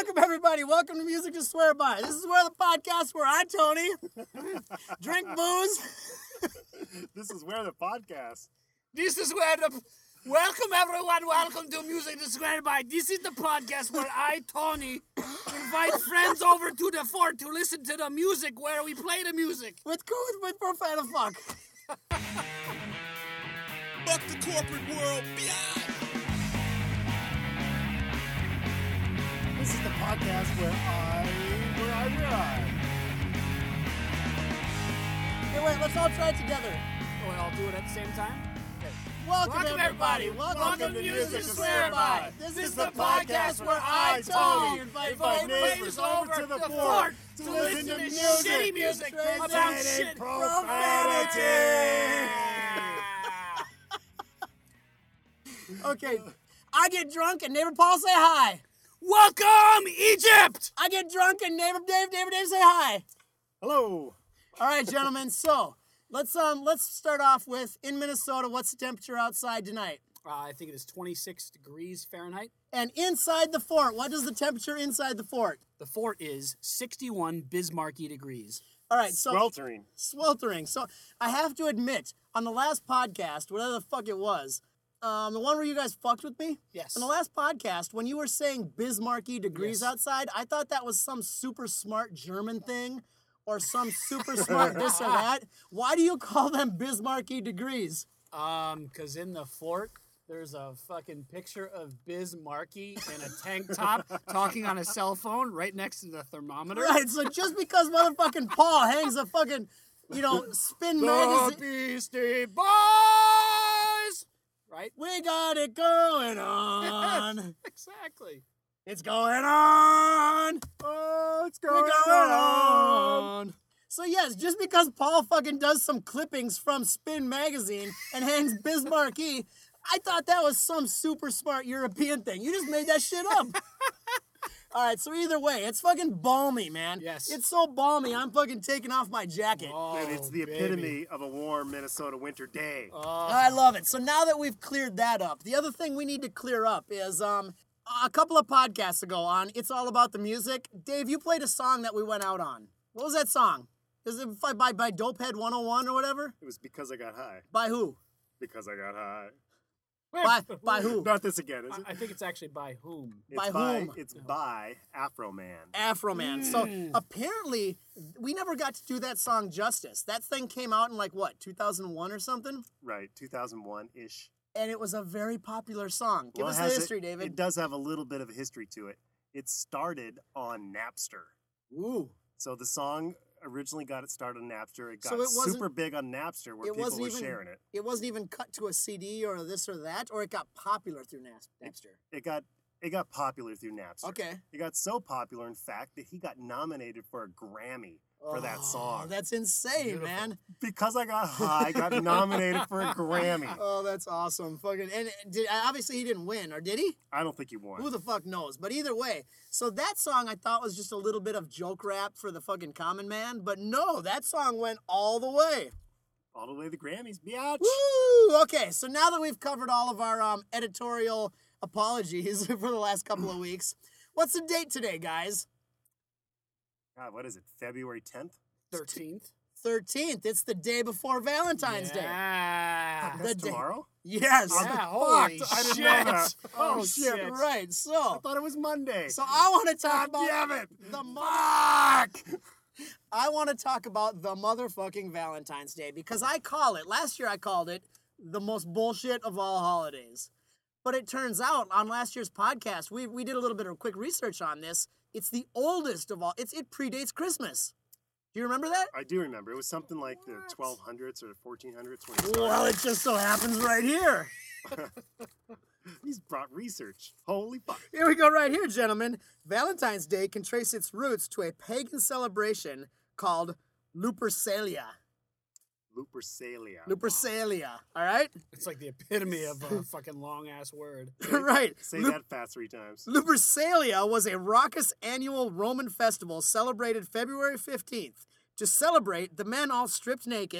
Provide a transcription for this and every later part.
Welcome, everybody. Welcome to Music to Swear By. This is where the podcast where I, Tony, drink booze. This is where the podcast. This is where the... Welcome, everyone. Welcome to Music to Swear By. This is the podcast where I, Tony, invite friends over to the fort to listen to the music where we play the music. With profane fuck. Fuck the corporate world. Beyond. This is the podcast where I. Hey, wait, let's all try it together. Oh, we all do it at the same time? Okay. Welcome everybody. Welcome to Music to Swear By. This is the podcast where I, Tony, invite neighbors over to the fort to listen to shitty music about shit profanity. Okay, I get drunk and neighbor Paul say hi. Welcome, Egypt! I get drunk and neighbor Dave say hi. Hello. All right, gentlemen. So let's start off with, in Minnesota, what's the temperature outside tonight? I think it is 26 degrees Fahrenheit. And inside the fort, what is the temperature inside the fort? The fort is 61 Bismarcky degrees. All right, so Sweltering. So I have to admit, on the last podcast, whatever the fuck it was, the one where you guys fucked with me? Yes. On the last podcast, when you were saying Bismarcky degrees Yes. outside, I thought that was some super smart German thing or some super smart this or that. Why do you call them Bismarcky degrees? Because in the fort, there's a fucking picture of Bismarcky in a tank top talking on a cell phone right next to the thermometer. Right, so just because motherfucking Paul hangs a fucking, Spin The magazine. Beastie Boys! Right? We got it going on. Exactly. It's going on. Oh, it's We're going going on. on. So yes, just because Paul fucking does some clippings from Spin magazine and hangs Bismarcky, I thought that was some super smart European thing. You just made that shit up. All right, so either way, it's fucking balmy, man. Yes. It's so balmy, I'm fucking taking off my jacket. Oh, And it's the baby. epitome of a warm Minnesota winter day. I love it. So now that we've cleared that up, the other thing we need to clear up is a couple of podcasts ago on It's All About the Music. Dave, you played a song that we went out on. What was that song? Is it by Dopehead 101 or whatever? It was because I got high. By who? Because I got high. By who? Not this again, is it? I think it's actually by whom. It's by whom? It's by Afro Man. Afro Man. So apparently, we never got to do that song justice. That thing came out in 2001 or something? Right, 2001-ish. And it was a very popular song. Give Well, us it the has history, David. It does have a little bit of a history to it. It started on Napster. Ooh. So the song originally got it started on Napster. It got So it wasn't- super big on Napster where It people wasn't were even sharing it. It wasn't even cut to a CD or this or that, or it got popular through Napster. It got popular through Napster. Okay. It got so popular, in fact, that he got nominated for a Grammy for that song. That's insane, Beautiful. man. Because I got high, got nominated for a Grammy. Oh, that's awesome. Fucking and obviously he didn't win, or did he? I don't think he won. Who the fuck knows? But either way, so that song I thought was just a little bit of joke rap for the fucking common man, but no, that song went all the way. All the way to the Grammys, biatch. Woo! Okay, so now that we've covered all of our editorial apologies for the last couple of weeks, what's the date today, guys? God, what is it? February 10th? 13th. 13th. It's the day before Valentine's Day. Yeah. The That's day- tomorrow? Yes. Yeah, holy fucked. I didn't shit. know that. Oh, Oh, shit. shit. Right. I So thought it was Monday. I want to talk God about damn it. the Fuck! I want to talk about the motherfucking Valentine's Day because last year I called it the most bullshit of all holidays. But it turns out on last year's podcast, we did a little bit of quick research on this. It's the oldest of all. It predates Christmas. Do you remember that? I do remember. It was something like the 1200s or 1400s when it started. Well, it just so happens right here. He's brought research. Holy fuck. Here we go right here, gentlemen. Valentine's Day can trace its roots to a pagan celebration called Lupercalia. Lupercalia. Lupercalia, all right? It's like the epitome of a fucking long-ass word. Right. Say that fast 3 times. Lupercalia was a raucous annual Roman festival celebrated February 15th. To celebrate, the men all stripped naked.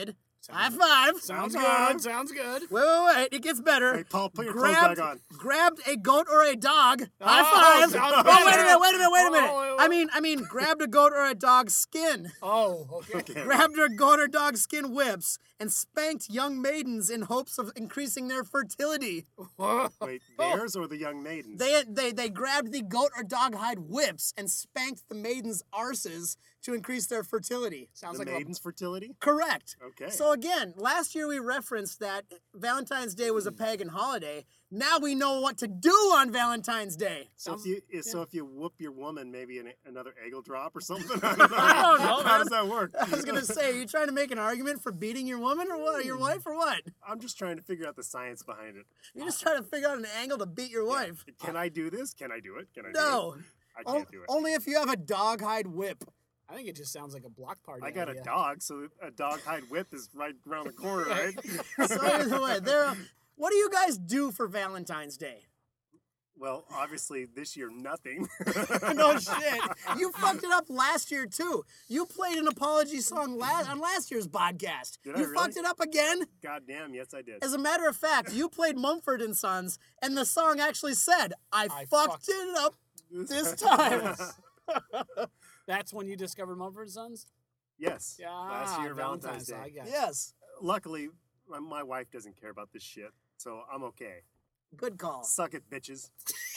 High five. Sounds High good. Sounds good. Wait. It gets better. Hey, Paul, put your clothes back on. Grabbed a goat or a dog. High five. sounds Oh, better. wait a minute. Oh, I mean, grabbed a goat or a dog's skin. Oh, okay. Grabbed her goat or dog skin whips and spanked young maidens in hopes of increasing their fertility. Wait, theirs or the young maidens? They grabbed the goat or dog hide whips and spanked the maidens' arses to increase their fertility. Sounds the like maiden's fertility? Correct. Okay. So again, last year we referenced that Valentine's Day was a pagan holiday. Now we know what to do on Valentine's Day. So if you whoop your woman, maybe another egg will drop or something? I don't know. I don't know, How man. does that work? I was gonna say, are you trying to make an argument for beating your woman or what? Or your wife or what? I'm just trying to figure out the science behind it. You're just trying to figure out an angle to beat your wife. Can I do this? Can I do it? Can I do No. it? I can't do it. Only if you have a dog hide whip. I think it just sounds like a block party. I got a idea. dog, so a dog hide whip is right around the corner, right? So either way, what do you guys do for Valentine's Day? Well, obviously this year nothing. No shit. You fucked it up last year too. You played an apology song on last year's podcast. Did I You really? fucked it up again. God damn, yes I did. As a matter of fact, you played Mumford and Sons, and the song actually said, "I fucked it up this time." That's when you discovered Mumford & Sons? Yes. Yeah. Last year, Valentine's Day. I got it. Yes. Luckily, my wife doesn't care about this shit, so I'm okay. Good call. Suck it, bitches.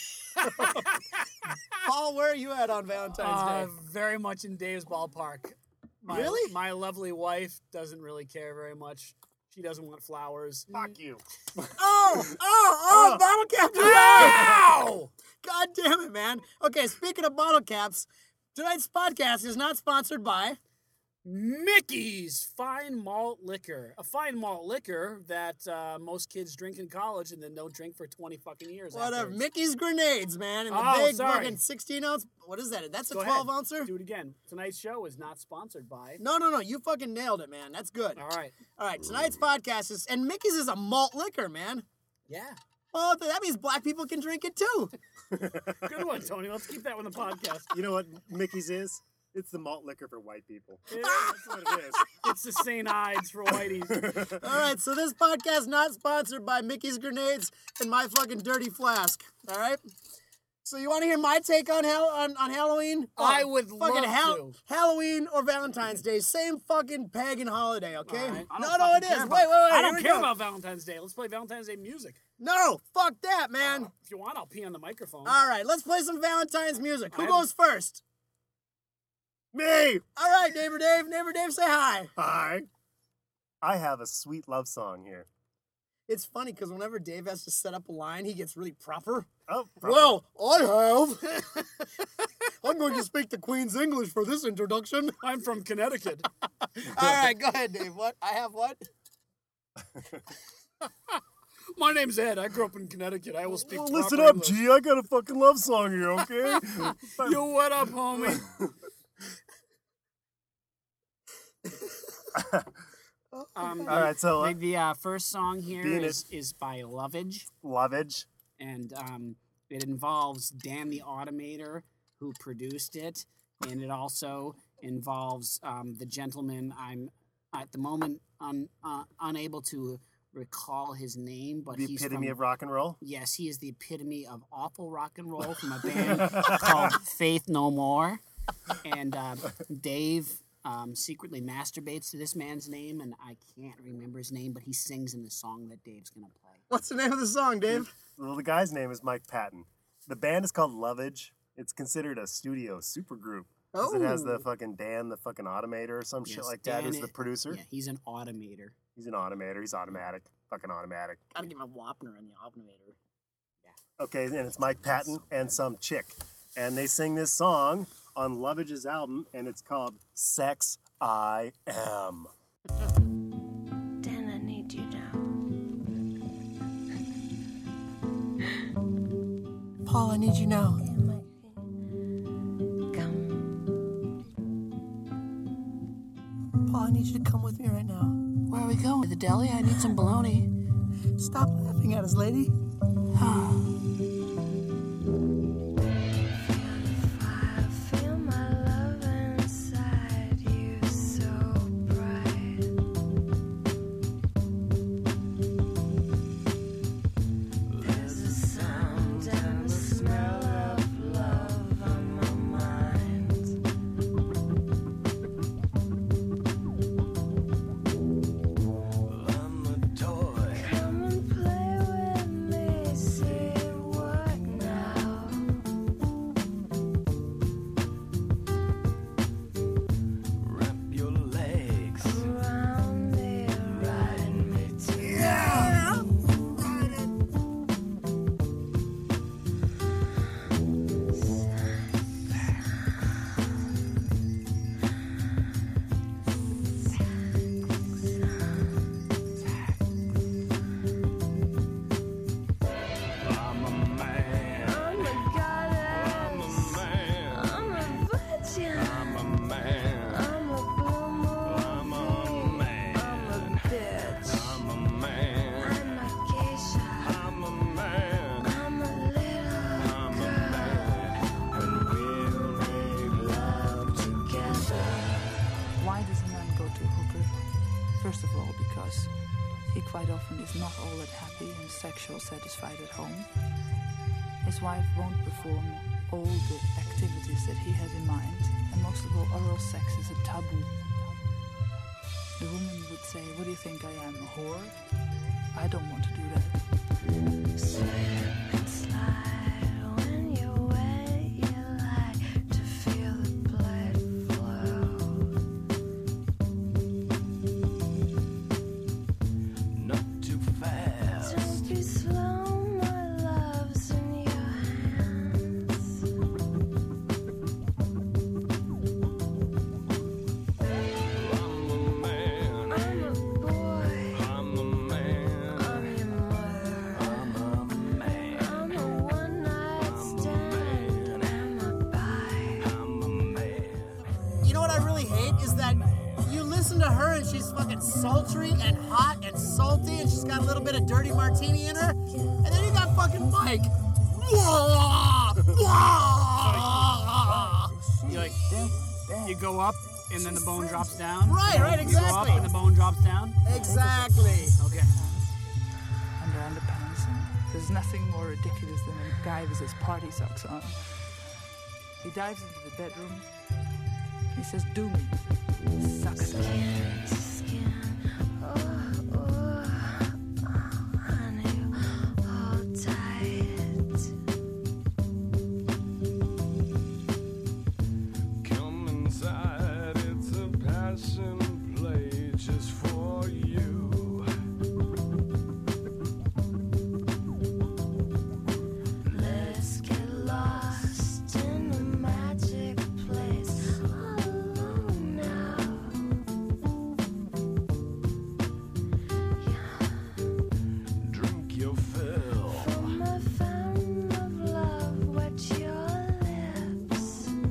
Paul, where are you at on Valentine's Day? Very much in Dave's ballpark. Really? My lovely wife doesn't really care very much. She doesn't want flowers. Fuck you. Oh, bottle cap. Ow! God damn it, man. Okay, speaking of bottle caps, tonight's podcast is not sponsored by Mickey's Fine Malt Liquor. A fine malt liquor that most kids drink in college and then don't drink for 20 fucking years. whatever. afterwards. Mickey's Grenades, man. And the Oh, big sorry. fucking 16-ounce. What is that? That's a Go 12-ouncer? Do it again. Tonight's show is not sponsored by. No. You fucking nailed it, man. That's good. All right. All right, tonight's podcast is, and Mickey's is a malt liquor, man. Yeah. Well, that means black people can drink it too. Good one, Tony. Let's keep that on the podcast. You know what Mickey's is? It's the malt liquor for white people. Yeah, That's what it is. it's the St. Ides for whiteies. All right, so this podcast not sponsored by Mickey's Grenades and my fucking dirty flask. All right. So you want to hear my take on Halloween? I would fucking love to. Halloween or Valentine's Day, same fucking pagan holiday, okay? All right. I No, don't it fucking is. care Wait. I here don't we care go. about Valentine's Day. Let's play Valentine's Day music. No, fuck that, man. If you want, I'll pee on the microphone. All right, let's play some Valentine's music. Who I'm- goes first? Me! All right, Neighbor Dave. Neighbor Dave, say hi. Hi. I have a sweet love song here. It's funny because whenever Dave has to set up a line, he gets really proper. Oh, Well, I have. I'm going to speak the Queen's English for this introduction. I'm from Connecticut. All right, go ahead, Dave. What? I have what? My name's Ed. I grew up in Connecticut. I will speak well, proper listen up, English. G. I got a fucking love song here, okay? Yo, what up, homie? All right, so The first song here Being is by Lovage, Lovage. and it involves Dan the Automator, who produced it, and it also involves the gentleman I'm at the moment unable to recall his name, but The he's epitome from, of rock and roll. Yes, he is the epitome of awful rock and roll from a band called Faith No More, and Dave secretly masturbates to this man's name, and I can't remember his name, but he sings in the song that Dave's gonna play. What's the name of the song, Dave? Well, the guy's name is Mike Patton. The band is called Lovage. It's considered a studio supergroup. 'Cause it has the Oh. fucking Dan, the fucking Automator or some shit Yes, like that, Dan who's the producer. Yeah, he's an automator. He's an automator. He's automatic. Fucking automatic. Gotta get my Wapner in the Obnovator. Okay, and it's Mike Patton and some chick. And they sing this song on Lovage's album, and it's called Sex I Am. Dan, I need you now. Paul, I need you now. Come. Paul, I need you to come with me right now. Where are we going? To the deli? I need some bologna. Stop laughing at us, lady. I feel my love inside you so bright. quite often is not all that happy and sexual satisfied at home. His wife won't perform all the activities that he has in mind, and most of all, oral sex is a taboo. The woman would say, "What do you think I am, a whore? I don't want to do that." Slip and slide when you're wet. You like to feel the blood flow. Not too fast. Don't be slow, my love's in your hands. I'm a man. I'm a boy. I'm a man. I'm your mother. I'm a man. I'm a one-night stand. I'm a bite. I'm a man. You know what I really hate is that you listen to her and she's fucking sultry and hot and salty and she's got a little bit of dirty martini in her. And then you got fucking Mike. You like, you go up and then the bone drops down. Right, You go up exactly. and the bone drops down. Exactly. Okay. Under underpants, and there's nothing more ridiculous than a guy with his party socks on. He dives into the bedroom. He says, "Do me, suck it." Skin to skin. Oh, oh, honey, hold tight. Come inside. It's a passion play just for you. Let's get lost in the magic place. All alone now. Drink your fill. From a fountain of love, wet your lips.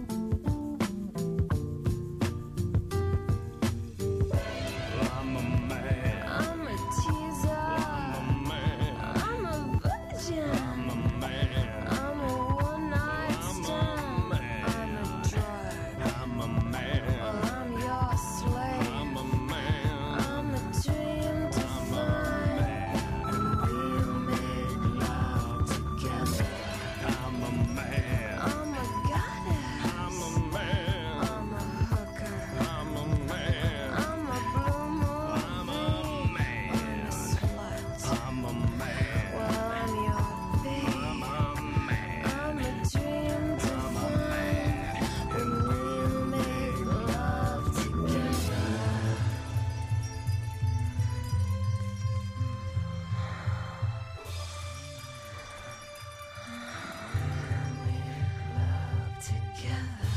I'm a man. I'm a teaser. I'm a man. I'm a virgin. I'm a man. I'm a one-night stand. I'm a drug. I'm a man. Well, I'm your slave. I'm a man. I'm a dream to find. And we'll make love together. I'm a man. I'm a goddess. I'm a man. I'm a hooker. I'm a man. I'm a blue moon. I'm a I'm man. a slut. I'm a man. Well, I'm your babe. I'm a man. I'm a dream to find. And we'll make love together. Love together.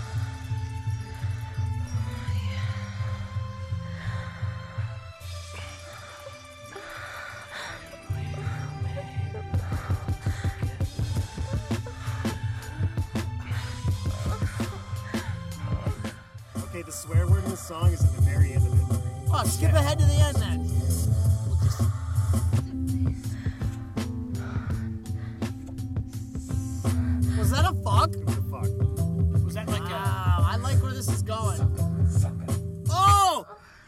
Okay, the swear word in the song is at the very end of it. Oh, skip ahead to the end then. Was that a fuck? What the fuck? Was that like a... Wow, I like where this is going. Oh!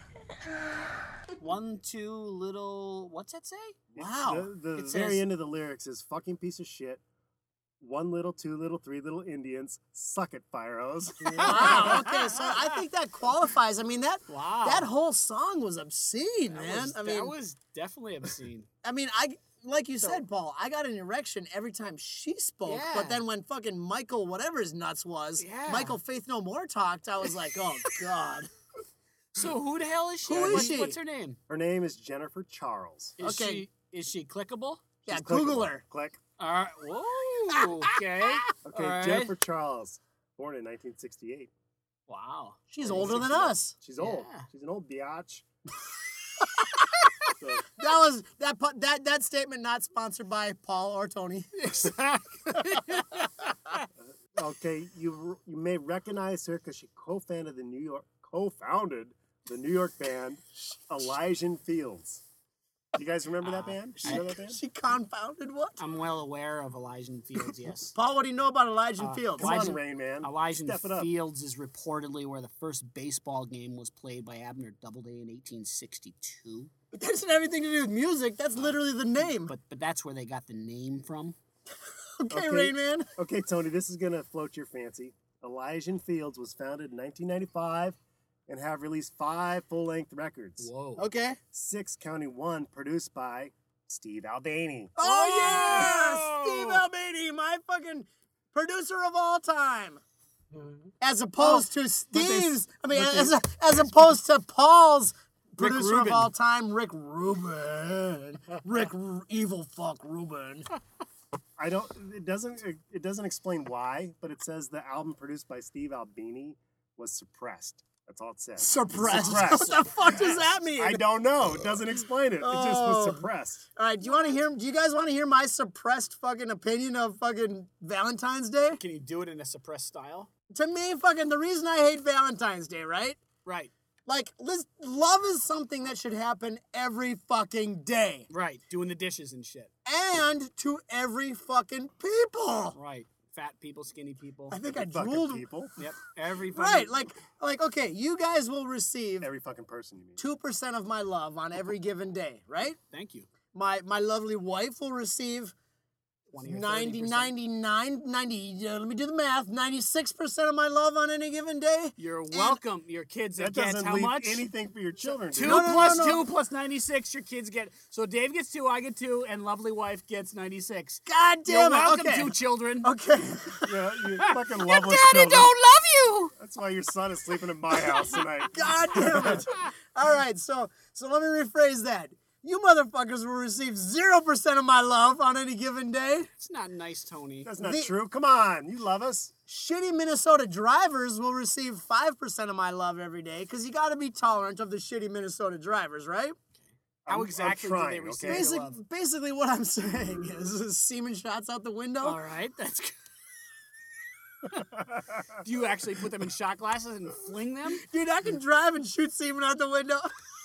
1, 2, little. What's that say? Wow. The It very says- end of the lyrics is fucking piece of shit. 1 little, 2 little, 3 little Indians. Suck it, Firos. Wow. Okay, so I think that qualifies. I mean that Wow. that whole song was obscene, man. That was definitely obscene. I like you said, Paul. I got an erection every time she spoke. Yeah. But then when fucking Michael, whatever his nuts was, Yeah. Michael Faith No More talked, I was like, oh god. So who the hell is she? Who is she? What's her name? Her name is Jennifer Charles. Okay. Is she clickable? Yeah, She's Google clickable. her. Click. All right. Whoa. Okay. Okay, All right. Jennifer Charles, born in 1968. Wow. She's older than us. She's old. Yeah. She's an old biatch. So, That statement not sponsored by Paul or Tony. okay, you may recognize her because she co-founded the New York band Elysian Fields. You guys remember that band? You know that band? She confounded what? I'm well aware of Elijah Fields, yes. Paul, what do you know about Elijah Fields? Come Elijah- on, Rain Man. Elijah Step it up. Fields is reportedly where the first baseball game was played by Abner Doubleday in 1862. But that doesn't have anything to do with music. That's literally the name. But that's where they got the name from. Okay, Okay. Rain Man. Okay, Tony, this is going to float your fancy. Elijah Fields was founded in 1995 and have released 5 full-length records. Whoa. Okay. 6 counting 1 produced by Steve Albini. Oh, yeah! Steve Albini, my fucking producer of all time. As opposed to Steve's, as opposed to Paul's Rick producer Rubin. of all time, Rick Rubin. Evil fuck Rubin. It doesn't explain why, but it says the album produced by Steve Albini was suppressed. That's all it says. Suppressed. Suppressed. What the fuck does that mean? I don't know. It doesn't explain it. It just was Oh. suppressed. All right, do you guys want to hear my suppressed fucking opinion of fucking Valentine's Day? Can you do it in a suppressed style? To me, fucking the reason I hate Valentine's Day, right? Right. Like, love is something that should happen every fucking day. Right. Doing the dishes and shit. And to every fucking people. Right. Fat people, skinny people. I think I Fucking drooled. people. Yep. Every fucking... Right, like, okay, you guys will receive Every fucking person, you mean. 2% of my love on every given day, right? Thank you. My lovely wife will receive 20 or 90, 30%. 90, let me do the math, 96% of my love on any given day. You're welcome. Your kids That get doesn't how leave much? anything for your children. Two dude. No, no, plus no, no. 2 plus 96, your kids get. So Dave gets 2, I get 2, and lovely wife gets 96. God You're damn it. welcome, Okay. 2 children. Okay. Yeah, you fucking loveless Daddy children. don't love you. That's why your son is sleeping in my house tonight. God damn it. All right, so let me rephrase that. You motherfuckers will receive 0% of my love on any given day. It's not nice, Tony. That's not The- true. Come on. You love us. Shitty Minnesota drivers will receive 5% of my love every day because you got to be tolerant of the shitty Minnesota drivers, right? How I'm exactly do they trying, receive okay? your love? Basically, what I'm saying is semen shots out the window. All right, that's good. Do you actually put them in shot glasses and fling them? Dude, I can drive and shoot semen out the window.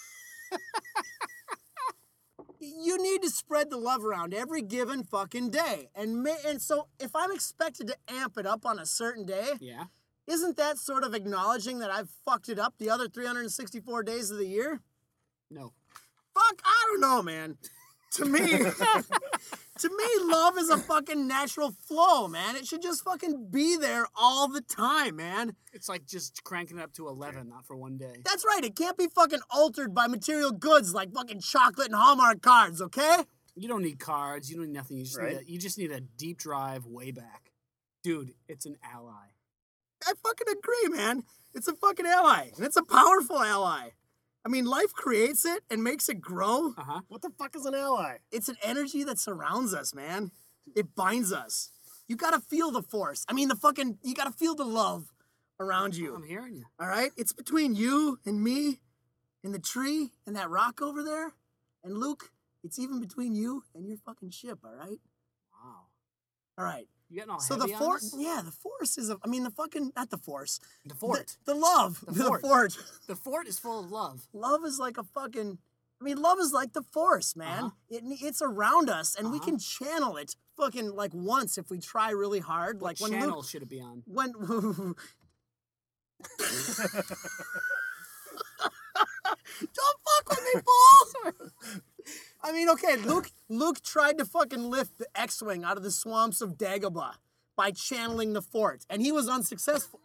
You need to spread the love around every given fucking day. And so if I'm expected to amp it up on a certain day, Yeah. isn't that sort of acknowledging that I've fucked it up the other 364 days of the year? No. Fuck, I don't know, man. To me, love is a fucking natural flow, man. It should just fucking be there all the time, man. It's like just cranking it up to 11, not for one day. That's right. It can't be fucking altered by material goods like fucking chocolate and Hallmark cards, okay? You don't need cards. You don't need nothing. Right. You just need a deep drive way back. Dude, it's an ally. I fucking agree, man. It's a fucking ally, and it's a powerful ally. I mean, life creates it and makes it grow. Uh-huh. What the fuck is an ally? It's an energy that surrounds us, man. It binds us. You gotta feel the force. I mean, you gotta feel the love around you. I'm hearing you. All right? It's between you and me and the tree and that rock over there. And Luke, it's even between you and your fucking ship, all right? Wow. All right. You getting all So the heavy on force, this? yeah, the force is, not the force. The fort. The love. The fort. fort. The fort is full of love. Love is like love is like the force, man. It's around us, and we can channel it fucking like once if we try really hard. What Like when channel Luke, should it be on? when don't fuck with me, Paul. I mean, okay, Luke tried to fucking lift the X-wing out of the swamps of Dagobah by channeling the fort, and he was unsuccessful.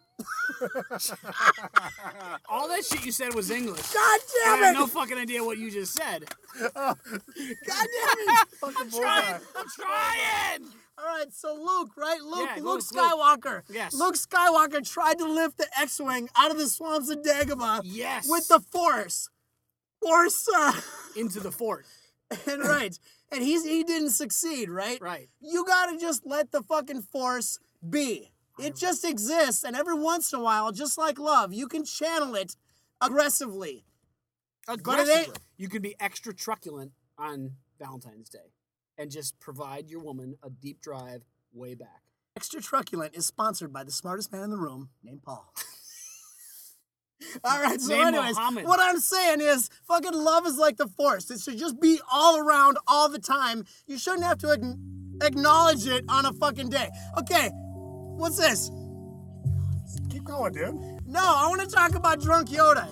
All that shit you said was English. God I damn have it! no fucking idea what you just said. God damn it! Fucking bullseye. I'm trying! All right, so Luke, right? Luke Yeah, Luke Luke. Skywalker. Yes. Luke Skywalker tried to lift the X-wing out of the swamps of Dagobah. Yes. With the Force. Force. Into the fort. And right. And he didn't succeed, right? Right. You gotta just let the fucking Force be. It just exists, and every once in a while, just like love, you can channel it aggressively. Aggressively. You can be extra truculent on Valentine's Day and just provide your woman a deep drive way back. Extra Truculent is sponsored by the smartest man in the room, named Paul. All right, so Name anyways, Muhammad. what I'm saying is fucking love is like the Force. It should just be all around all the time. You shouldn't have to acknowledge it on a fucking day. Okay, what's this? Keep going, dude. No, I want to talk about Drunk Yoda.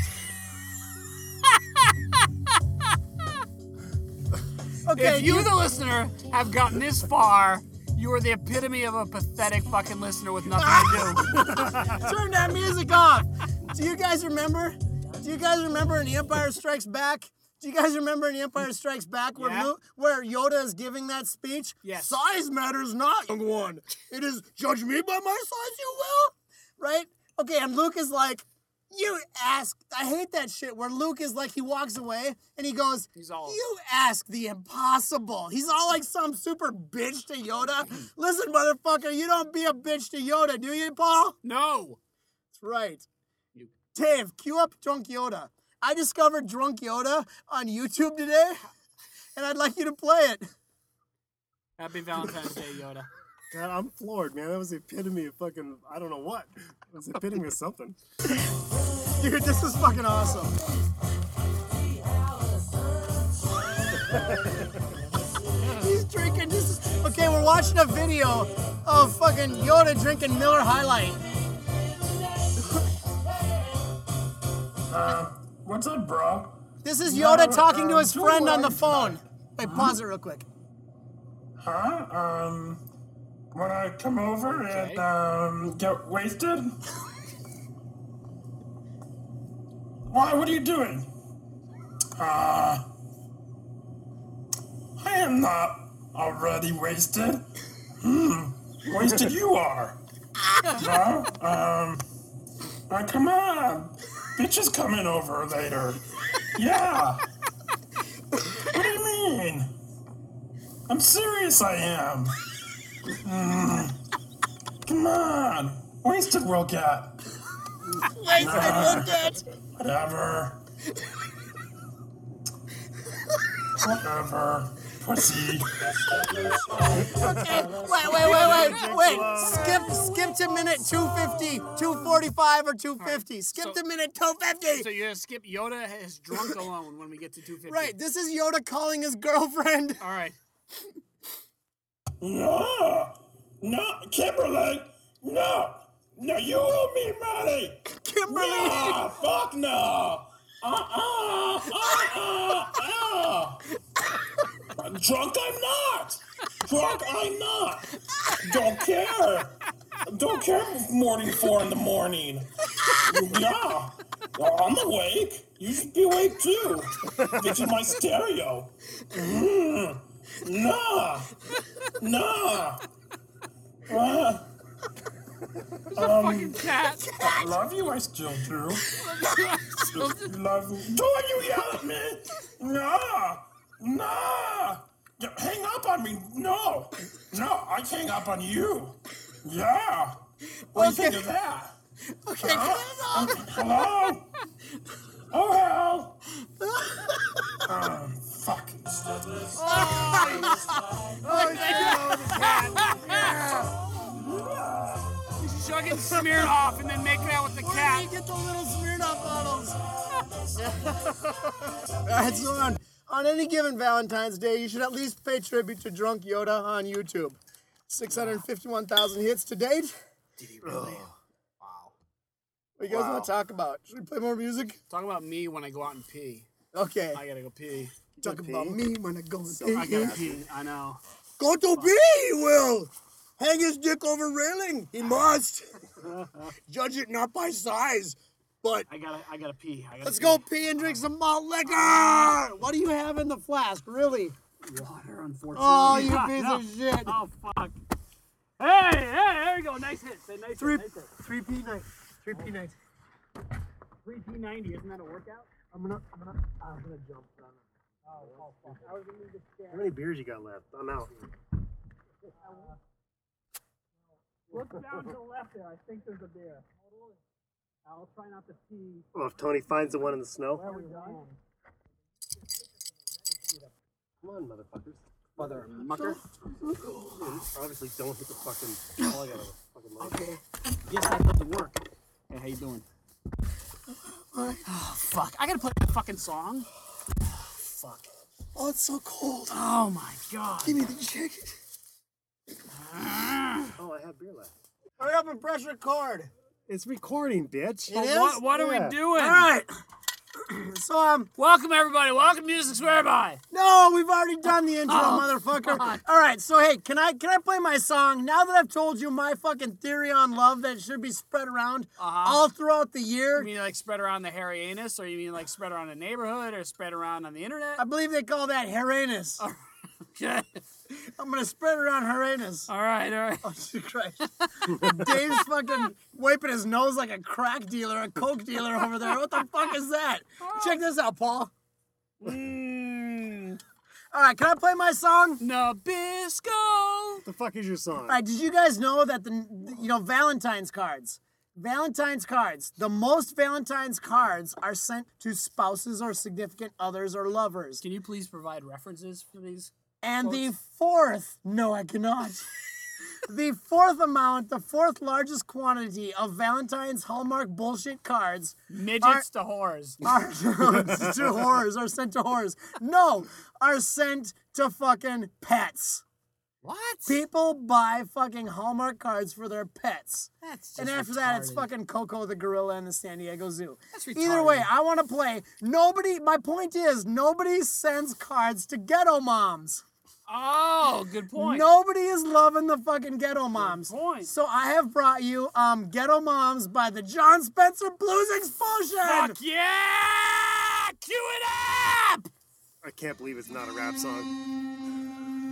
Okay, If you, the listener, have gotten this far, you are the epitome of a pathetic fucking listener with nothing to do. turn that music off. Do you guys remember? Do you guys remember in The Empire Strikes Back? Do you guys remember in The Empire Strikes Back where Yeah. where Yoda is giving that speech? Yes. Size matters not, young one. It is judge me by my size, you will. Right? Okay, and Luke is like, you ask. I hate that shit where Luke is like, he walks away and he goes, He's all- you ask the impossible. He's all like some super bitch to Yoda. Listen, motherfucker, you don't be a bitch to Yoda, do you, Paul? No. That's right. Dave, cue up Drunk Yoda. I discovered Drunk Yoda on YouTube today, and I'd like you to play it. Happy Valentine's Day, Yoda. God, I'm floored, man. That was the epitome of fucking, I don't know what. It was the epitome of something. Dude, this is fucking awesome. He's drinking this. Okay, we're watching a video of fucking Yoda drinking Miller High Life. What's up, bro? This is Yoda talking to his friend on the phone. Wait, pause it real quick. Huh? When I come over and, get wasted? Why, what are you doing? I am not already wasted. Wasted you are. Huh? Come on. Bitch is coming over later. Yeah. What do you mean? I'm serious, I am. Come on. Wasted we'll get. Wasted look at. Whatever. Whatever. Pussy. Okay, wait. Skip to minute 250, 245, or 250. Skip to minute 250. So you're gonna skip Yoda is drunk alone when we get to 250. Right, this is Yoda calling his girlfriend. All right. No, Kimberly, no, you owe me money. Kimberly. No, fuck no. Drunk I'm not. Don't care morning 4 in the morning. Yeah. Well, I'm awake. You should be awake too. This is my stereo. Nah. There's a fucking cat. I love you, I still do. Love you. Don't you yell at me! Nah! Yeah, hang up on me! No, I hang up on you. Yeah. What do you think of that? Okay, cut it off. Hello? Oh hell! Fuck. You should start getting smeared off and then making out with the Where do cat. you get the little Smirnoff bottles? All right, so on any given Valentine's Day, you should at least pay tribute to Drunk Yoda on YouTube. 651,000 hits to date. Did he really? What you guys want to talk about? Should we play more music? Talk about me when I go out and pee. Okay. I gotta go pee. Talk about me when I go and I gotta pee. I know. Go to pee, he will. Hang his dick over railing. He must. Judge it not by size, but I gotta pee. let's go pee and drink some malt liquor. What do you have in the flask, really? Water, unfortunately. Oh, you piece of shit. Oh, fuck. Hey, there we go. Nice hit. Say nice Three- hit. Nice hit. 3P night. 3P night. 3P90. Isn't that a workout? I'm gonna jump. Oh, fuck. I was gonna get scared. How many beers you got left? I'm out. Look down to the left there. I think there's a bear. I'll try not to pee. Well, if Tony finds the one in the snow. Are we done? Come on, motherfuckers. Mother mucker. Obviously, don't hit the fucking. Oh, I got a fucking light. Yes, I put the work. Hey, how you doing? Fuck. I gotta play that fucking song. Fuck. Oh, it's so cold. Oh my god. Give me the chicken. Oh, I have beer left. Hurry up and press record. It's recording, bitch. It is? What are we Yeah. doing? All right. So, Welcome everybody. Welcome to Music Swear By. no, we've already done the intro, Oh, motherfucker. fuck. All right, so hey, can I play my song now that I've told you my fucking theory on love that should be spread around all throughout the year? You mean like spread around the hairy anus, or you mean like spread around the neighborhood, or spread around on the internet? I believe they call that Heranus. Okay. I'm gonna spread around Heranus. All right. Oh, Jesus Christ. Dave's fucking wiping his nose like a crack dealer, a coke dealer over there. What the fuck is that? Check this out, Paul. All right, can I play my song? Nabisco. What the fuck is your song? All right, did you guys know that Valentine's cards, the most Valentine's cards are sent to spouses or significant others or lovers. Can you please provide references for these? And the fourth, no, I cannot. The fourth largest quantity of Valentine's Hallmark bullshit cards Midgets to whores. are to whores, are sent to whores. No, are sent to fucking pets. What? People buy fucking Hallmark cards for their pets. That's just And after that, it's retarded. fucking Coco the gorilla in the San Diego Zoo. That's Either retarded. way, I want to play. My point is, nobody sends cards to ghetto moms. Oh, good point. Nobody is loving the fucking ghetto moms. point. So I have brought you Ghetto Moms by the John Spencer Blues Explosion. Fuck yeah! Cue it up! I can't believe it's not a rap song.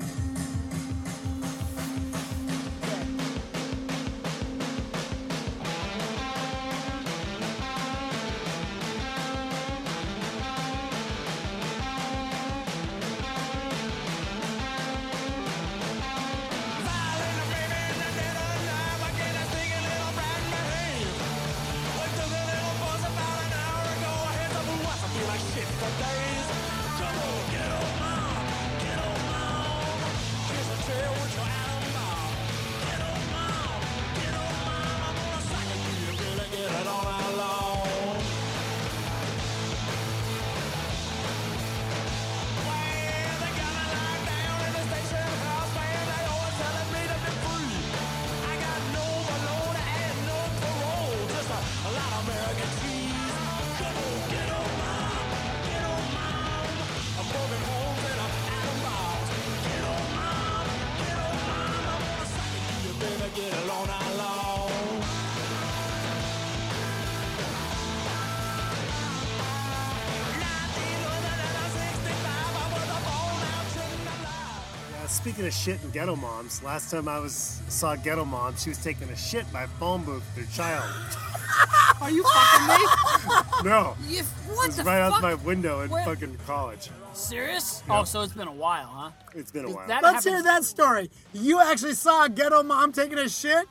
Speaking of shit and ghetto moms, last time I saw ghetto mom, she was taking a shit by a phone booth with her child. Are you fucking me? No, What it was the right fuck? out my window in Where? fucking college. Serious? Oh, so it's been a while, huh? It's been a while. That Let's hear happens- that story. You actually saw a ghetto mom taking a shit?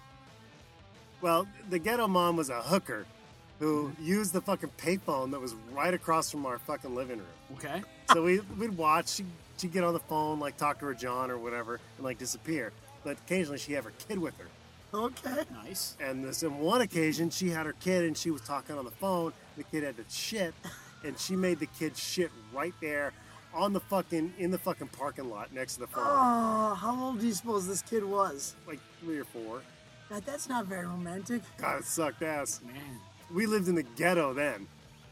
Well, the ghetto mom was a hooker who used the fucking payphone that was right across from our fucking living room. Okay. So we'd watch. She'd get on the phone, like talk to her John or whatever, and like disappear. But occasionally she'd have her kid with her. Okay. Nice. And this on one occasion she had her kid and she was talking on the phone. The kid had to shit, and she made the kid shit right there in the fucking parking lot next to the phone. Oh, how old do you suppose this kid was? Like 3 or 4. God, that's not very romantic. God, it sucked ass. Man. We lived in the ghetto then.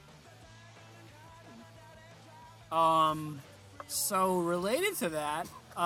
So related to that,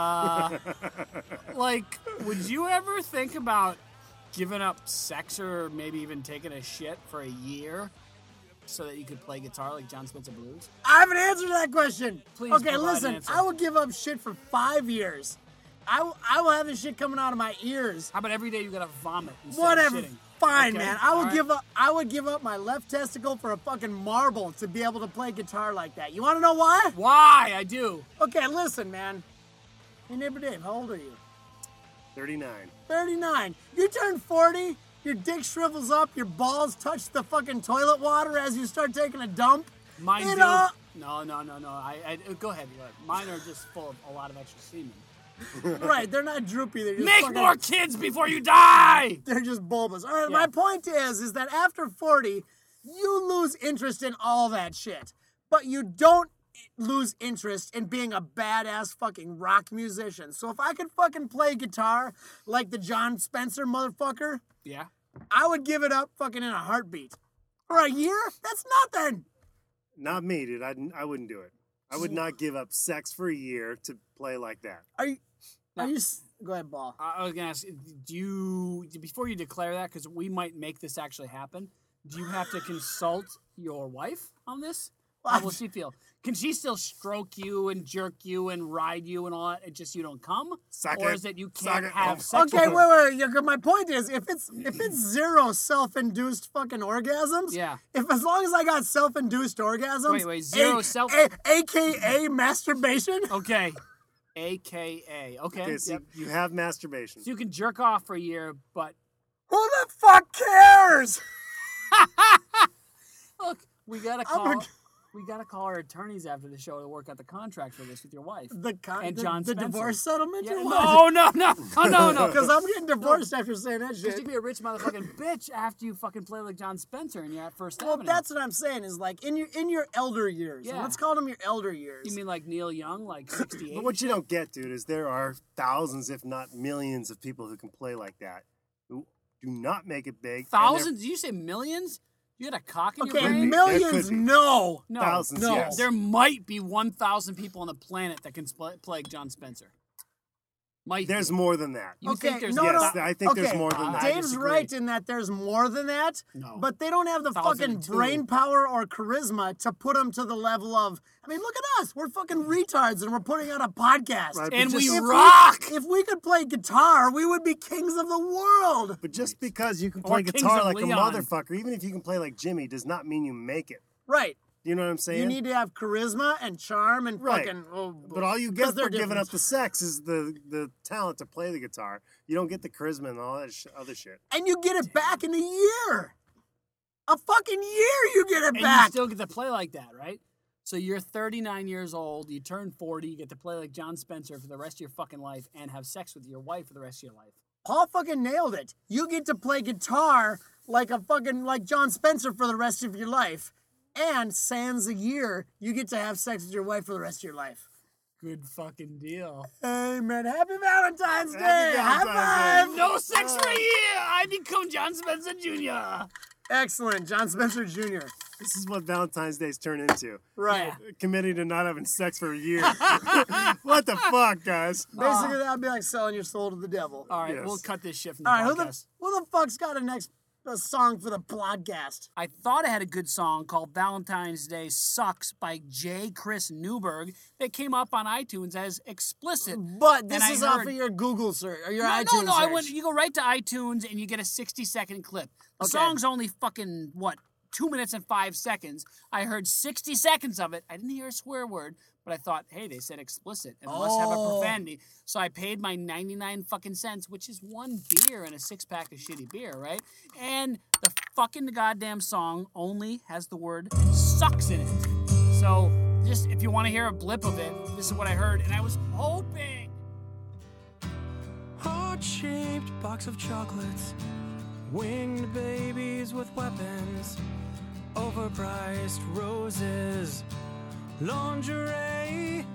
like, would you ever think about giving up sex or maybe even taking a shit for a year so that you could play guitar like John Spencer Blues? I have an answer to that question. Please okay, provide an listen, answer. I would give up shit for 5 years. I will have this shit coming out of my ears. How about every day you gotta vomit instead Whatever. of shitting? Fine, Okay, man. all right. I would give up my left testicle for a fucking marble to be able to play guitar like that. You want to know why? Why? I do. Okay, listen, man. Hey, neighbor Dave, how old are you? 39. 39. You turn 40, your dick shrivels up, your balls touch the fucking toilet water as you start taking a dump. Mine You do. know- No. I go ahead. Mine are just full of a lot of extra semen. Right, they're not droopy. They're just Make fucking- more kids before you die. They're just bulbous. All right, Yeah. my point is that after 40, you lose interest in all that shit. But you don't lose interest in being a badass fucking rock musician. So if I could fucking play guitar like the John Spencer motherfucker, Yeah. I would give it up fucking in a heartbeat. For a year? That's nothing. Not me, dude. I wouldn't do it. I would not give up sex for a year to play like that. Are you go ahead, Ball. I was gonna ask, before you declare that, because we might make this actually happen, do you have to consult your wife on this? How will she feel? Can she still stroke you and jerk you and ride you and all that? It's just you don't come? Suck or it. is it you Suck can't it. have Oh. sex Okay, with her? wait. Yeah, my point is, if it's zero self-induced fucking orgasms, Yeah. If as long as I got self-induced orgasms, Wait, zero self- AKA masturbation. Okay. AKA. Okay. Okay, so Yep. you have masturbation. So you can jerk off for a year, but Who the fuck cares? look, we gotta I'm call. We gotta call our attorneys after the show to work out the contract for this with your wife. The John Spencer. divorce settlement Yeah, or what? no. Oh, no. Because I'm getting divorced after saying that Because shit. you be a rich motherfucking bitch after you fucking play like John Spencer and you're at First Well, Avenue. that's what I'm saying is like in your elder years. Yeah. Let's call them your elder years. You mean like Neil Young, like 68? But what you don't get, dude, is there are thousands, if not millions, of people who can play like that who do not make it big. and they're- Thousands? Did you say millions? You had a cock in your okay, brain? There millions? could be. No. No. Thousands, No. yes. There might be 1,000 people on the planet that can play like John Spencer. Might There's be. more than that. You think there's Yes, not- I think there's Okay, more than that. Dave's disagree. right in that there's more than that, No. but they don't have the fucking 1,002. brain power or charisma to put them to the level of. I mean, look at us. We're fucking retards and we're putting out a podcast. Right, but And we just- If rock! If we could play guitar, we would be kings of the world. But just because you can Or play Kings guitar of like Leon. a motherfucker, even if you can play like Jimmy, does not mean you make it. Right. You know what I'm saying? You need to have charisma and charm and Right. fucking. Oh, But all you because get they're for giving different. up the sex is the talent to play the guitar. You don't get the charisma and all that other shit. And you get it back in a year. A fucking year you get it And you back. still get to play like that, right? So you're 39 years old, you turn 40, you get to play like John Spencer for the rest of your fucking life and have sex with your wife for the rest of your life. Paul fucking nailed it. You get to play guitar like John Spencer for the rest of your life. And sans a year, you get to have sex with your wife for the rest of your life. Good fucking deal. Amen. Happy Valentine's Day. Happy High Valentine's five. No sex for a year! I become John Spencer Jr. Excellent. John Spencer Jr. This is what Valentine's Days turn into. Right. Committing to not having sex for a year. What the fuck, guys? Basically, that'd be like selling your soul to the devil. All right, Yes. we'll cut this shit from the All right, podcast. who the fuck's got a song for the podcast? I thought I had a good song called Valentine's Day Sucks by J. Chris Newberg that came up on iTunes as explicit. But this And I is off heard- of your Google search or your No, iTunes no, I search. went. You go right to iTunes and you get a 60-second clip. The Okay. song's only fucking 2 minutes and 5 seconds. I heard 60 seconds of it. I didn't hear a swear word, but I thought, hey, they said explicit. It must have a Oh. profanity. So I paid my 99 fucking cents, which is one beer and a 6-pack of shitty beer, right? And the fucking goddamn song only has the word sucks in it. So just if you want to hear a blip of it, this is what I heard, and I was hoping. Heart-shaped box of chocolates, winged babies with weapons, overpriced roses, lingerie.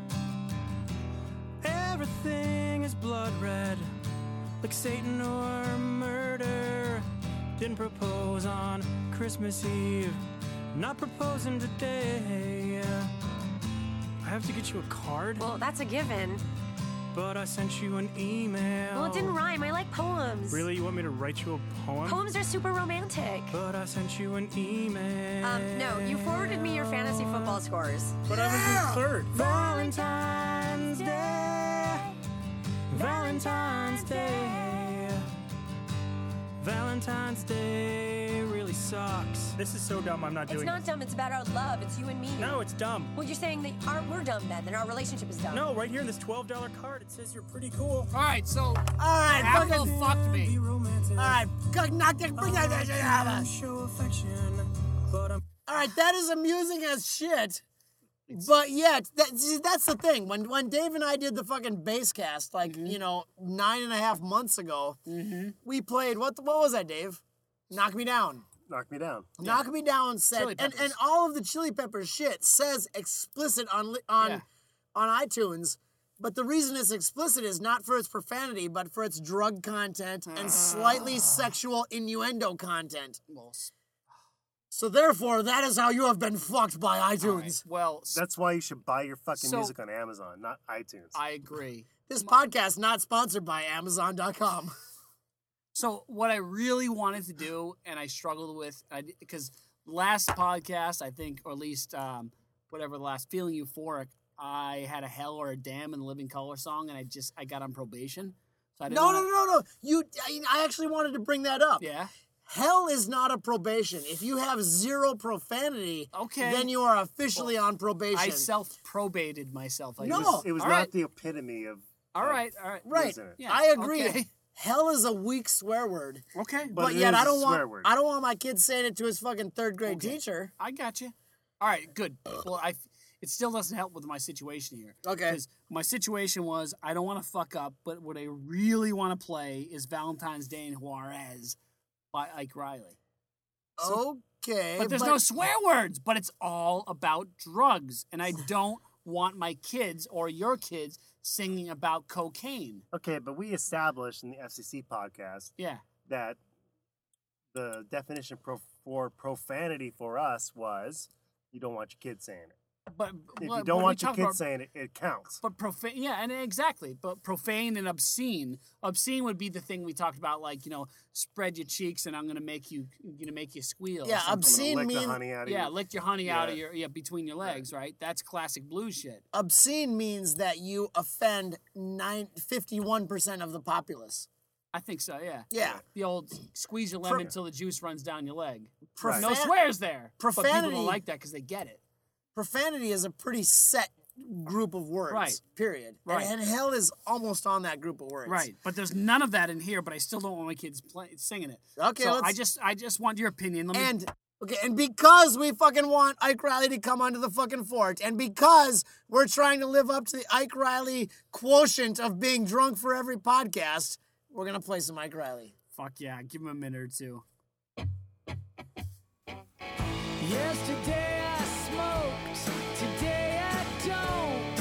Everything is blood red, like Satan or murder. Didn't propose on Christmas Eve, not proposing today. I have to get you a card, Well, that's a given. but I sent you an email. Well, it didn't rhyme. I like poems. Really? You want me to write you a poem? Poems are super romantic. But I sent you an email. No, you forwarded me your fantasy football scores. But I was in third. Valentine's Day. Valentine's Day. Valentine's Day really sucks. This is so dumb. I'm not It's doing not dumb. It's about our love. It's you and me. No, it's dumb. Well, you're saying that we're dumb then our relationship is dumb. No, right here in this $12 card, it says you're pretty cool. All right, so All right, Apple fucking. fucked me. Romantic. All right, knock that. Bring that. Show affection, but I'm All right, that is amusing as shit. But yet, that's the thing. When Dave and I did the fucking bass cast, like, 9.5 months ago, we played, what was that, Dave? Knock Me Down. Knock Me Down. Knock Me Down said, Chili and Peppers. all of the Chili Peppers shit says explicit on iTunes, but the reason it's explicit is not for its profanity, but for its drug content and slightly sexual innuendo content. Well, So therefore, that is how you have been fucked by iTunes. well, That's why you should buy your fucking So- music on Amazon, not iTunes. I agree. This podcast not sponsored by Amazon.com. So what I really wanted to do, and I struggled with, because last podcast, I think, or at least whatever the last, Feeling Euphoric, I had a Hell or a Damn in Living Color song, and I got on probation. So I didn't No. I actually wanted to bring that up. Yeah. Hell is not a probation. If you have zero profanity, Okay. then you are officially on probation. I self-probated myself. No. It was All not right. the epitome of. All right. Right. Isn't it? Yeah, I agree. okay. Hell is a weak swear word. Okay. But it yet is I a don't swear want word. I don't want my kid saying it to his fucking third grade teacher. I got you. All right, good. Well, it still doesn't help with my situation here. Okay. Because my situation was I don't want to fuck up, but what I really want to play is Valentine's Day in Juarez by Ike Riley. Okay. But there's no swear words, but it's all about drugs. And I don't want my kids or your kids singing about cocaine. Okay, but we established in the FCC podcast Yeah. that the definition for profanity for us was you don't want your kids saying it. But If what- you don't what are we want your talking kids about? saying it, it counts. But profane, yeah, and exactly. But profane and obscene. Obscene would be the thing we talked about, like, spread your cheeks and I'm gonna make you squeal. or Yeah, something. obscene Lick the means honey out of Yeah, you. lick your honey out of Yeah. between your legs, right? That's classic blues shit. obscene means that you offend 51% of the populace. I think so. Yeah. Yeah. The old squeeze your lemon until the juice runs down your leg. Profan- No swears there. But people Profanity- don't like that because they get it. Profanity is a pretty set group of words. Right. Period. Right. And hell is almost on that group of words. Right, but there's none of that in here. But I still don't want my kids singing it. Okay, so let's- I just want your opinion. Let me. And because we fucking want Ike Riley to come onto the fucking fort, and because we're trying to live up to the Ike Riley quotient of being drunk for every podcast, we're gonna play some Ike Riley. Fuck yeah, give him a minute or two. Yesterday I smoked, today I don't.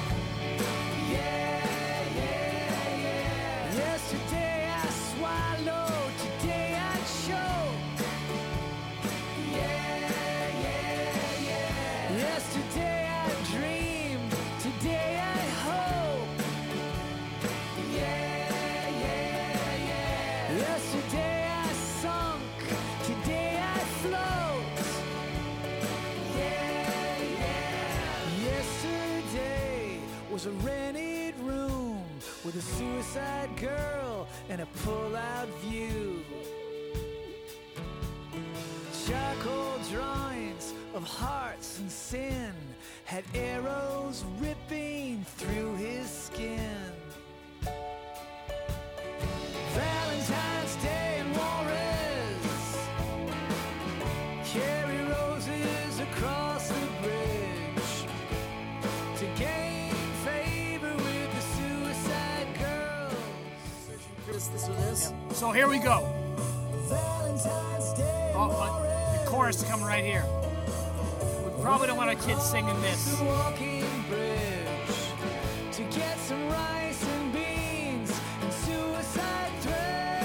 Yeah, yeah, yeah. Yesterday I swallowed, today I choke. Yeah, yeah, yeah. Yesterday I dreamed, today I hope. Yeah, yeah, yeah. Yesterday I sunk, today I float. Yeah, yeah. Yesterday was a rented room with a suicide girl and a pull-out view. Charcoal drawings of hearts and sin had arrows ripping through his skin. Valentine's Day in Juarez. Carry roses across the bridge to gain favor with the suicide girls. This or this? So here we go. Valentine's Day in The chorus coming right here. We probably don't want our kids singing this. the walking bridge to get some rice and beans and suicide thrills.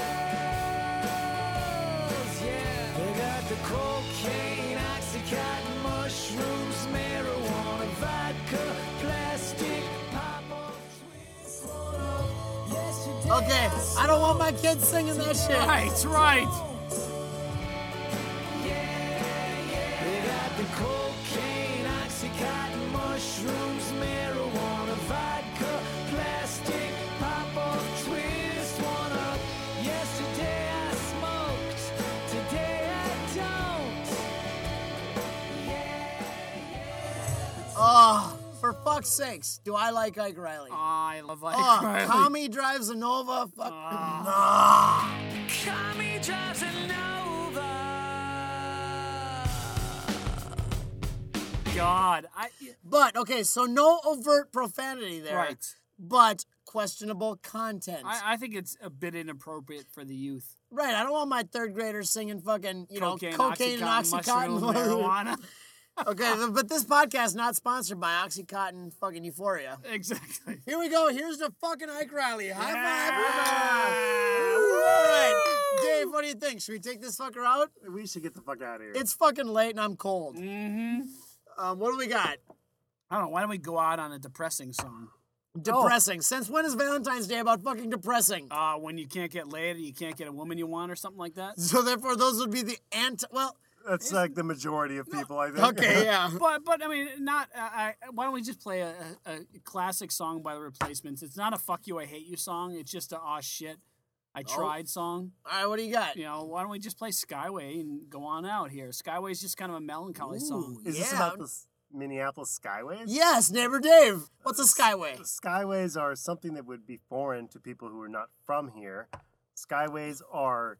Yeah, they got the cocaine, oxycontin, mushrooms, marijuana, vodka, plastic, pop-up, twist, yesterday. Okay, I don't want my kids singing that shit. Right. They got the cocaine, oxycontin, mushrooms, marijuana, vodka, plastic, pop-up, twist, one up. Yesterday I smoked, today I don't. Oh, for fuck's sakes, do I like Ike Riley? I love Ike Oh, Riley. Tommy drives a Nova. Fuck. Nah. Tommy drives a Nova. God. But okay, so no overt profanity there. Right. but questionable content. I think it's a bit inappropriate for the youth. Right, I don't want my third graders singing fucking, cocaine and mushroom, Oxycontin. marijuana. Okay, but this podcast is not sponsored by Oxycontin fucking Euphoria. Exactly. Here we go. Here's the fucking Ike Riley. High five. Yeah. All right. Dave, what do you think? Should we take this fucker out? We should get the fuck out of here. It's fucking late and I'm cold. Mm-hmm. What do we got? I don't know. Why don't we go out on a depressing song? Depressing. Since when is Valentine's Day about fucking depressing? When you can't get laid or you can't get a woman you want or something like that. So therefore, those would be the well... That's like the majority of people, I think. Okay, yeah. But I mean, not. Why don't we just play a classic song by the Replacements? It's not a "fuck you, I hate you" song. It's just a "aw shit, I tried" song. All right, what do you got? Why don't we just play Skyway and go on out here? Skyway is just kind of a melancholy song. Is this about the Minneapolis Skyways? Yes, neighbor Dave. What's a Skyway? Skyways are something that would be foreign to people who are not from here. Skyways are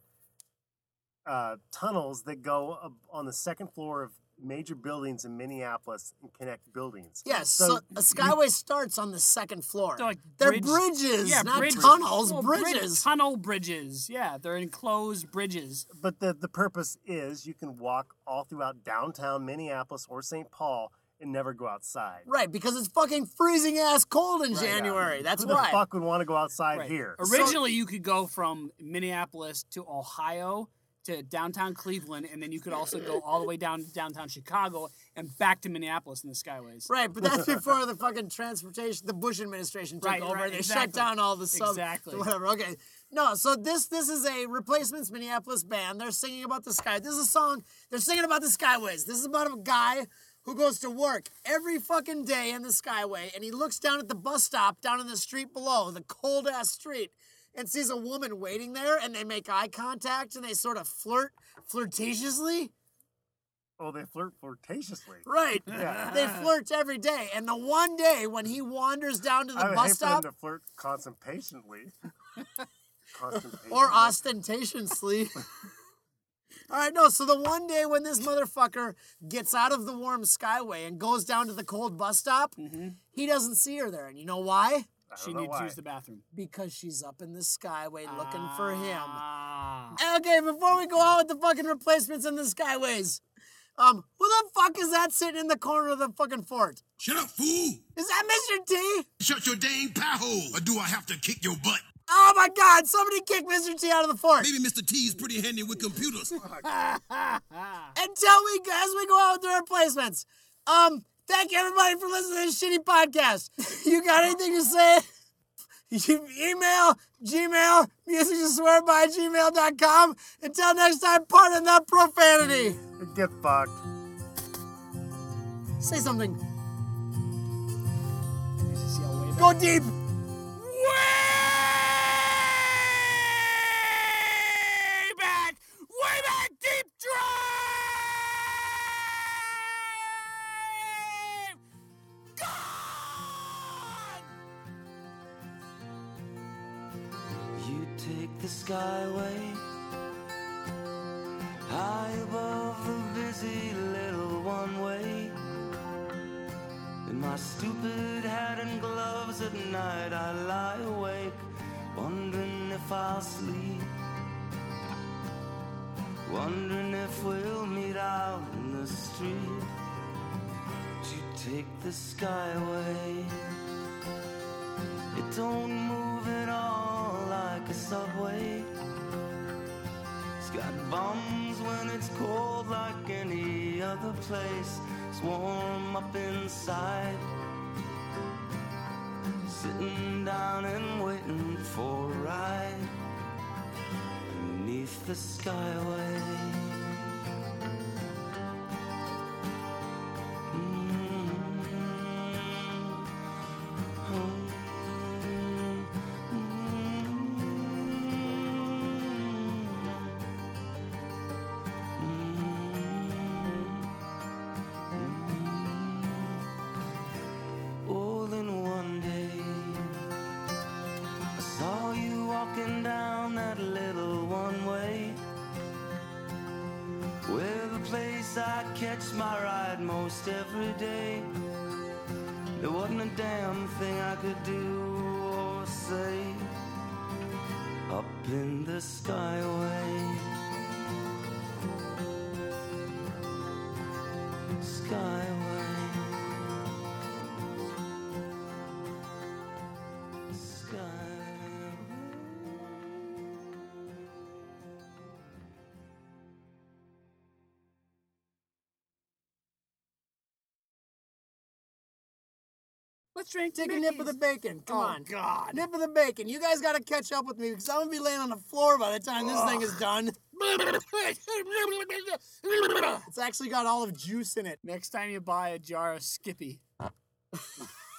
tunnels that go on the second floor of major buildings in Minneapolis and connect buildings. Yes, so a Skyway starts on the second floor. They're They're bridges, not bridges. tunnels. Well, bridges. Tunnel bridges. Yeah, they're enclosed bridges. But the purpose is you can walk all throughout downtown Minneapolis or St. Paul and never go outside. Right, because it's fucking freezing ass cold in January. That's Who why. the fuck would want to go outside Right. here? Originally, you could go from Minneapolis to Ohio to downtown Cleveland, and then you could also go all the way down to downtown Chicago and back to Minneapolis in the Skyways. Right, but that's before the fucking transportation, the Bush administration took over. They shut down all the sub, whatever. Okay, no. So this is a Replacements Minneapolis band. They're singing about the sky. This is a song. They're singing about the Skyways. This is about a guy who goes to work every fucking day in the Skyway, and he looks down at the bus stop down in the street below, the cold ass street, and sees a woman waiting there, and they make eye contact, and they sort of flirtatiously. Oh, they flirt flirtatiously. Right. Yeah. They flirt every day. And the one day when he wanders down to the I would bus hate for stop. them to flirt constantly. Or ostentatiously. All right, no, so the one day when this motherfucker gets out of the warm Skyway and goes down to the cold bus stop, he doesn't see her there. And you know why? She needs to use the bathroom. Because she's up in the Skyway looking for him. Ah. Okay, before we go out with the fucking Replacements in the Skyways, who the fuck is that sitting in the corner of the fucking fort? Shut up, fool! Is that Mr. T? Shut your dang pie hole, or do I have to kick your butt? Oh my God, somebody kick Mr. T out of the fort. Maybe Mr. T is pretty handy with computers. Until as we go out with the Replacements. Thank you everybody for listening to this shitty podcast. You got anything to say? You email, Gmail, musictoswearby@gmail.com. Until next time, pardon the profanity. Get fucked. Say something. Go deep. Way back, deep drive! You take the skyway high above the busy little one-way. In my stupid hat and gloves at night I lie awake, wondering if I'll sleep, wondering if we'll meet out in the street. You take the skyway, it don't move at all like a subway. It's got bums when it's cold like any other place. It's warm up inside, sitting down and waiting for a ride beneath the skyway. All in one day, I saw you walking down that little one-way, where the place I catch my ride most every day. There wasn't a damn thing I could do say, up in the skyway. Skyway. Let's drink Take a nip of the bacon. Come on. God. Nip of the bacon. You guys got to catch up with me because I'm going to be laying on the floor by the time this thing is done. It's actually got olive juice in it. Next time you buy a jar of Skippy.